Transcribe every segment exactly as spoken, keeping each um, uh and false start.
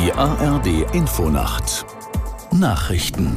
Die A R D-Infonacht Nachrichten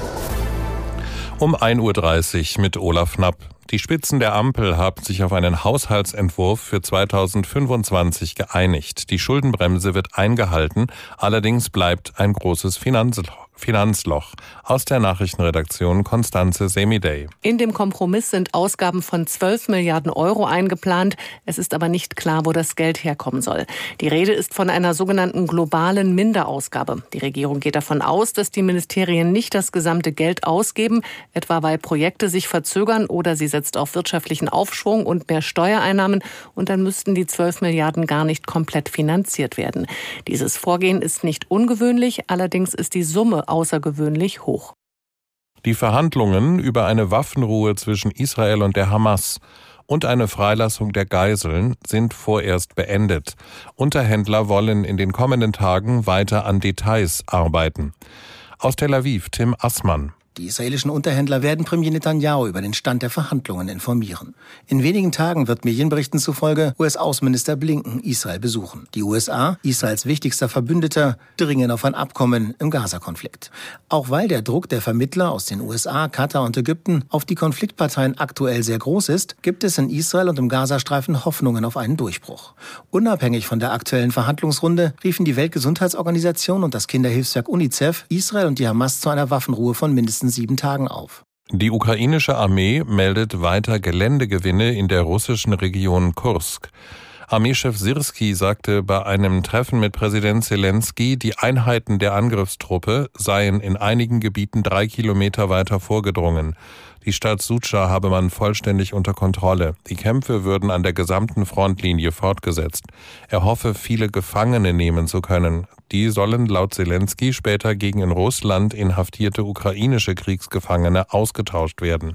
um ein Uhr dreißig mit Olaf Knapp. Die Spitzen der Ampel haben sich auf einen Haushaltsentwurf für zweitausendfünfundzwanzig geeinigt. Die Schuldenbremse wird eingehalten, allerdings bleibt ein großes Finanzloch. Finanzloch. Aus der Nachrichtenredaktion Constanze Semidey. In dem Kompromiss sind Ausgaben von zwölf Milliarden Euro eingeplant. Es ist aber nicht klar, wo das Geld herkommen soll. Die Rede ist von einer sogenannten globalen Minderausgabe. Die Regierung geht davon aus, dass die Ministerien nicht das gesamte Geld ausgeben, etwa weil Projekte sich verzögern oder sie setzt auf wirtschaftlichen Aufschwung und mehr Steuereinnahmen. Und dann müssten die zwölf Milliarden gar nicht komplett finanziert werden. Dieses Vorgehen ist nicht ungewöhnlich, allerdings ist die Summe außergewöhnlich hoch. Die Verhandlungen über eine Waffenruhe zwischen Israel und der Hamas und eine Freilassung der Geiseln sind vorerst beendet. Unterhändler wollen in den kommenden Tagen weiter an Details arbeiten. Aus Tel Aviv Tim Assmann. Die israelischen Unterhändler werden Premier Netanyahu über den Stand der Verhandlungen informieren. In wenigen Tagen wird Medienberichten zufolge U S-Außenminister Blinken Israel besuchen. Die U S A, Israels wichtigster Verbündeter, dringen auf ein Abkommen im Gaza-Konflikt. Auch weil der Druck der Vermittler aus den U S A, Katar und Ägypten auf die Konfliktparteien aktuell sehr groß ist, gibt es in Israel und im Gazastreifen Hoffnungen auf einen Durchbruch. Unabhängig von der aktuellen Verhandlungsrunde riefen die Weltgesundheitsorganisation und das Kinderhilfswerk UNICEF Israel und die Hamas zu einer Waffenruhe von mindestens sieben Tagen auf. Die ukrainische Armee meldet weiter Geländegewinne in der russischen Region Kursk. Armeechef Syrski sagte bei einem Treffen mit Präsident Zelensky, die Einheiten der Angriffstruppe seien in einigen Gebieten drei Kilometer weiter vorgedrungen. Die Stadt Sucha habe man vollständig unter Kontrolle. Die Kämpfe würden an der gesamten Frontlinie fortgesetzt. Er hoffe, viele Gefangene nehmen zu können. Die sollen laut Zelensky später gegen in Russland inhaftierte ukrainische Kriegsgefangene ausgetauscht werden.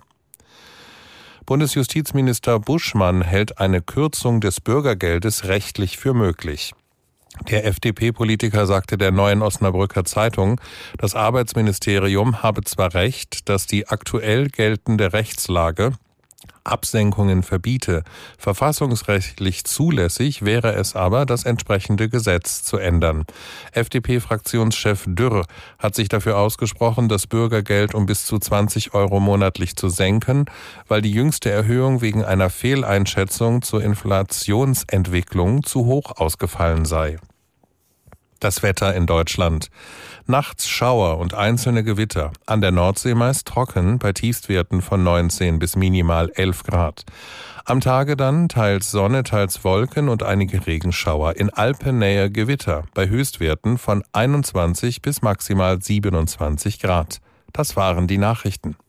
Bundesjustizminister Buschmann hält eine Kürzung des Bürgergeldes rechtlich für möglich. Der F D P-Politiker sagte der Neuen Osnabrücker Zeitung, das Arbeitsministerium habe zwar recht, dass die aktuell geltende Rechtslage Absenkungen verbiete. Verfassungsrechtlich zulässig wäre es aber, das entsprechende Gesetz zu ändern. F D P-Fraktionschef Dürr hat sich dafür ausgesprochen, das Bürgergeld um bis zu zwanzig Euro monatlich zu senken, weil die jüngste Erhöhung wegen einer Fehleinschätzung zur Inflationsentwicklung zu hoch ausgefallen sei. Das Wetter in Deutschland. Nachts Schauer und einzelne Gewitter. An der Nordsee meist trocken, bei Tiefstwerten von neunzehn bis minimal elf Grad. Am Tage dann teils Sonne, teils Wolken und einige Regenschauer. In Alpennähe Gewitter, bei Höchstwerten von einundzwanzig bis maximal siebenundzwanzig Grad. Das waren die Nachrichten.